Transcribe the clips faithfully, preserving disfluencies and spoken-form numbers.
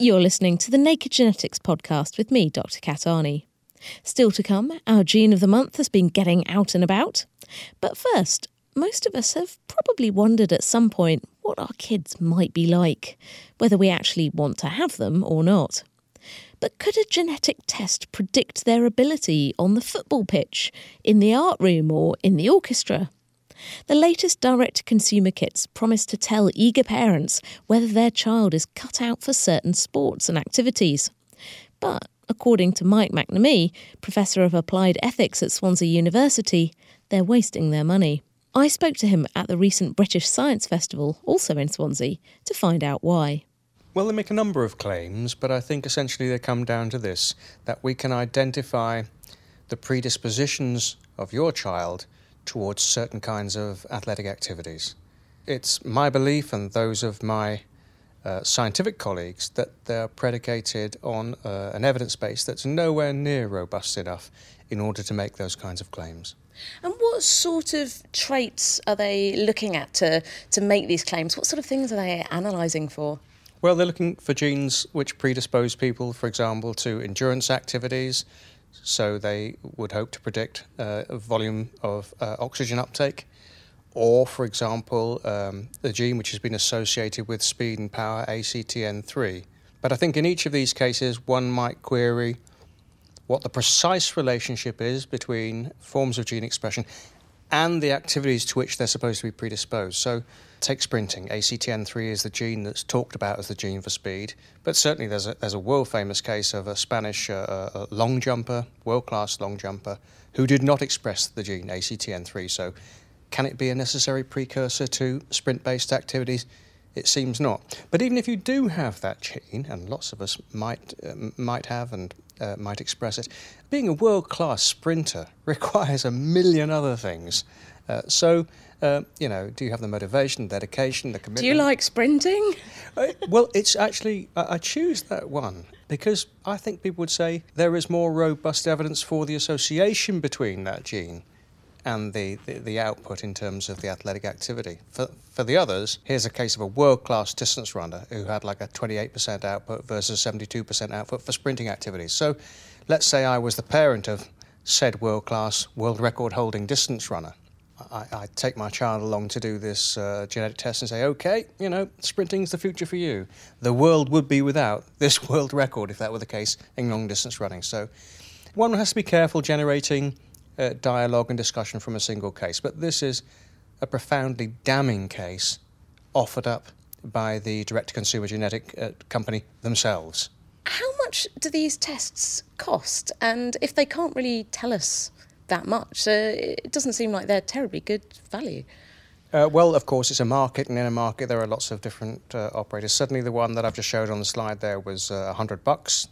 You're listening to the Naked Genetics podcast with me, Doctor Kat Arney. Still to come, our gene of the month has been getting out and about. But first, most of us have probably wondered at some point what our kids might be like, whether we actually want to have them or not. But could a genetic test predict their ability on the football pitch, in the art room or in the orchestra? The latest direct-to-consumer kits promise to tell eager parents whether their child is cut out for certain sports and activities. But, according to Mike McNamee, Professor of Applied Ethics at Swansea University, they're wasting their money. I spoke to him at the recent British Science Festival, also in Swansea, to find out why. Well, they make a number of claims, but I think essentially they come down to this, that we can identify the predispositions of your child towards certain kinds of athletic activities. It's my belief and those of my uh, scientific colleagues that they're predicated on uh, an evidence base that's nowhere near robust enough in order to make those kinds of claims. And what sort of traits are they looking at to, to make these claims? What sort of things are they analysing for? Well, they're looking for genes which predispose people, for example, to endurance activities. So they would hope to predict uh, a volume of uh, oxygen uptake, or, for example, um, the gene which has been associated with speed and power, A C T N three. But I think in each of these cases, one might query what the precise relationship is between forms of gene expression and the activities to which they're supposed to be predisposed. So take sprinting. A C T N three is the gene that's talked about as the gene for speed, but certainly there's a, there's a world-famous case of a Spanish uh, uh, long jumper, world-class long jumper, who did not express the gene A C T N three. So can it be a necessary precursor to sprint-based activities? It seems not. But even if you do have that gene, and lots of us might uh, might have and uh, might express it, being a world-class sprinter requires a million other things. Uh, so, uh, you know, do you have the motivation, the dedication, the commitment? Do you like sprinting? uh, well, it's actually, I, I choose that one because I think people would say there is more robust evidence for the association between that gene and the, the, the output in terms of the athletic activity. For, for the others, here's a case of a world-class distance runner who had like a twenty-eight percent output versus seventy-two percent output for sprinting activities. So let's say I was the parent of said world-class, world record-holding distance runner. I, I'd take my child along to do this uh, genetic test and say, OK, you know, sprinting's the future for you. The world would be without this world record if that were the case in long-distance running. So one has to be careful generating Uh, dialogue and discussion from a single case. But this is a profoundly damning case offered up by the direct-to-consumer genetic uh, company themselves. How much do these tests cost? And if they can't really tell us that much, uh, it doesn't seem like they're terribly good value. Uh, well, of course, it's a market, and in a market there are lots of different uh, operators. Certainly the one that I've just showed on the slide there was uh, one hundred bucks.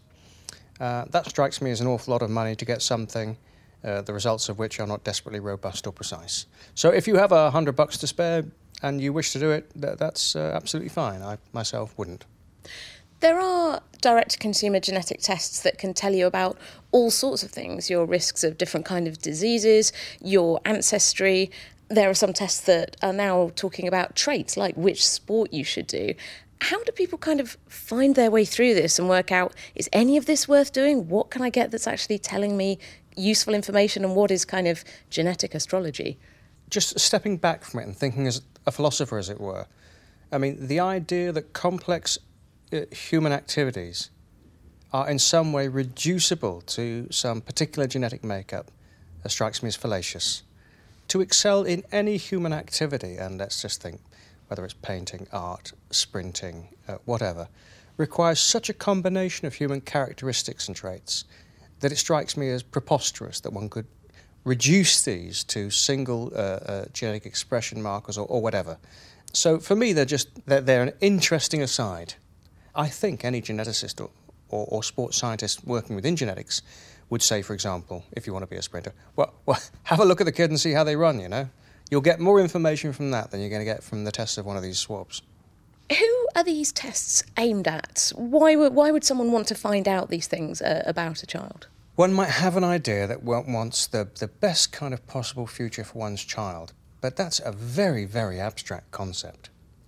Uh, that strikes me as an awful lot of money to get something Uh, the results of which are not desperately robust or precise. So if you have a hundred bucks to spare and you wish to do it, th- that's uh, absolutely fine. I myself wouldn't. There are direct-to-consumer genetic tests that can tell you about all sorts of things, your risks of different kind of diseases, your ancestry. There are some tests that are now talking about traits, like which sport you should do. How do people kind of find their way through this and work out, is any of this worth doing? What can I get that's actually telling me useful information, and what is kind of genetic astrology? Just stepping back from it and thinking as a philosopher, as it were. I mean, the idea that complex uh, human activities are in some way reducible to some particular genetic makeup uh, strikes me as fallacious. To excel in any human activity, and let's just think, whether it's painting, art, sprinting, uh, whatever, requires such a combination of human characteristics and traits that it strikes me as preposterous that one could reduce these to single uh, uh, genetic expression markers or, or whatever. So for me, they're just they're, they're an interesting aside. I think any geneticist or, or, or sports scientist working within genetics would say, for example, if you want to be a sprinter, well, well, have a look at the kid and see how they run, you know. You'll get more information from that than you're going to get from the test of one of these swabs. Who are these tests aimed at? Why would, why would someone want to find out these things uh, about a child? One might have an idea that one wants the, the best kind of possible future for one's child, but that's a very, very abstract concept.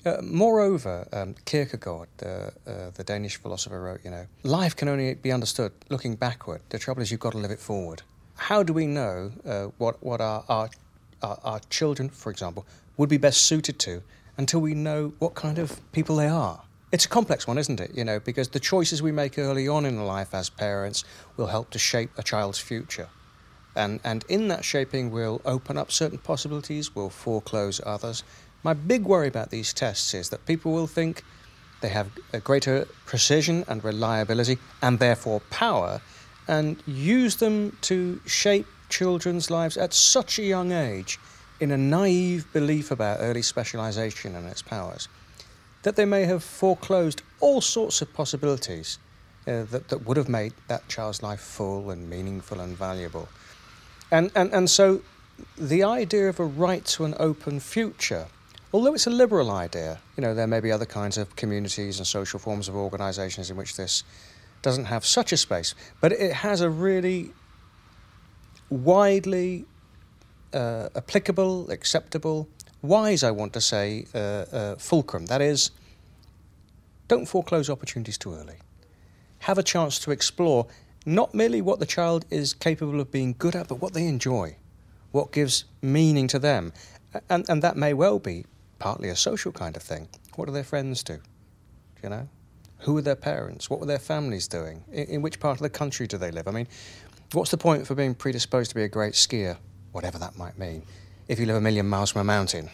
Uh, moreover, um, Kierkegaard, the, uh, the Danish philosopher, wrote, you know, life can only be understood looking backward. The trouble is you've got to live it forward. How do we know uh, what, what our, our, our, our children, for example, would be best suited to until we know what kind of people they are? It's a complex one, isn't it? You know, because the choices we make early on in life as parents will help to shape a child's future. And, and in that shaping, we'll open up certain possibilities, we'll foreclose others. My big worry about these tests is that people will think they have a greater precision and reliability and therefore power, and use them to shape children's lives at such a young age in a naive belief about early specialisation and its powers, that they may have foreclosed all sorts of possibilities uh, that, that would have made that child's life full and meaningful and valuable. And, and, and so the idea of a right to an open future, although it's a liberal idea, you know, there may be other kinds of communities and social forms of organisations in which this doesn't have such a space, but it has a really widely uh, applicable, acceptable, wise, I want to say, uh, uh, fulcrum. That is, don't foreclose opportunities too early. Have a chance to explore not merely what the child is capable of being good at, but what they enjoy, what gives meaning to them. And, and that may well be partly a social kind of thing. What do their friends do? You know? Who are their parents? What were their families doing? In, in which part of the country do they live? I mean, what's the point for being predisposed to be a great skier, whatever that might mean, if you live a million miles from a mountain?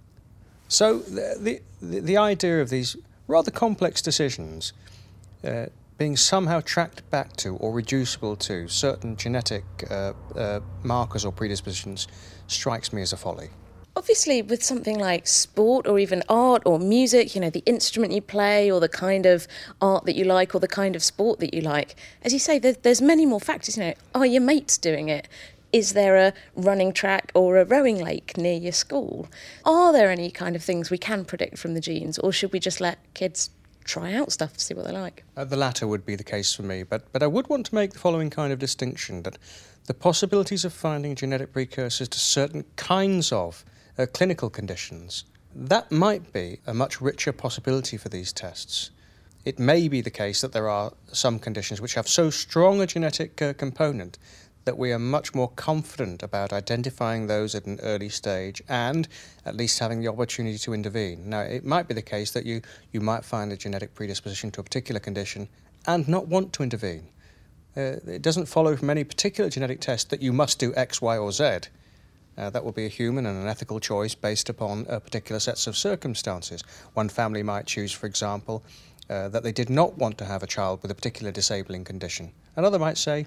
So the, the, the idea of these rather complex decisions uh, being somehow tracked back to or reducible to certain genetic uh, uh, markers or predispositions strikes me as a folly. Obviously, with something like sport or even art or music, you know, the instrument you play or the kind of art that you like or the kind of sport that you like, as you say, there, there's many more factors. You know, are your mates doing it? Is there a running track or a rowing lake near your school? Are there any kind of things we can predict from the genes, or should we just let kids try out stuff to see what they like? Uh, the latter would be the case for me, but, but I would want to make the following kind of distinction, that the possibilities of finding genetic precursors to certain kinds of uh, clinical conditions, that might be a much richer possibility for these tests. It may be the case that there are some conditions which have so strong a genetic uh, component that we are much more confident about identifying those at an early stage and at least having the opportunity to intervene. Now, it might be the case that you, you might find a genetic predisposition to a particular condition and not want to intervene. Uh, it doesn't follow from any particular genetic test that you must do X, Y, or Z. Uh, that will be a human and an ethical choice based upon uh, particular sets of circumstances. One family might choose, for example, uh, that they did not want to have a child with a particular disabling condition. Another might say,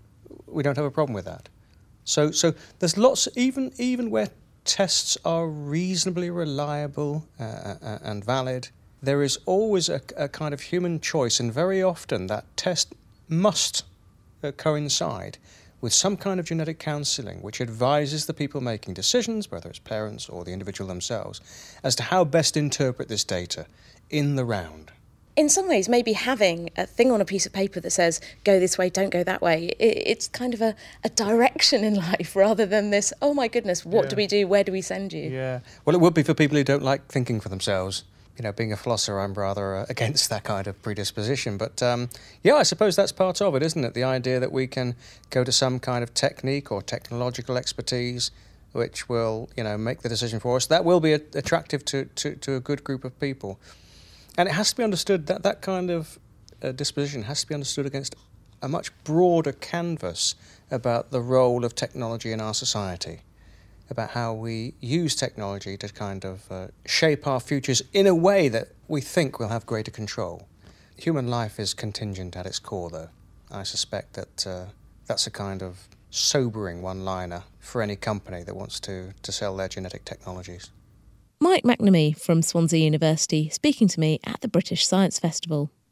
we don't have a problem with that. So, so there's lots, even even where tests are reasonably reliable uh, uh, and valid, there is always a, a kind of human choice, and very often that test must uh, coincide with some kind of genetic counselling which advises the people making decisions, whether it's parents or the individual themselves, as to how best to interpret this data in the round. In some ways, maybe having a thing on a piece of paper that says, go this way, don't go that way, it, it's kind of a, a direction in life rather than this, oh my goodness, what Yeah. do we do, where do we send you? Yeah. Well, it would be for people who don't like thinking for themselves. You know, being a philosopher, I'm rather uh, against that kind of predisposition. But, um, yeah, I suppose that's part of it, isn't it? The idea that we can go to some kind of technique or technological expertise which will, you know, make the decision for us. That will be a- attractive to, to, to a good group of people. And it has to be understood that that kind of uh, disposition has to be understood against a much broader canvas about the role of technology in our society, about how we use technology to kind of uh, shape our futures in a way that we think will have greater control. Human life is contingent at its core, though. I suspect that uh, that's a kind of sobering one-liner for any company that wants to, to sell their genetic technologies. Mike McNamee from Swansea University speaking to me at the British Science Festival.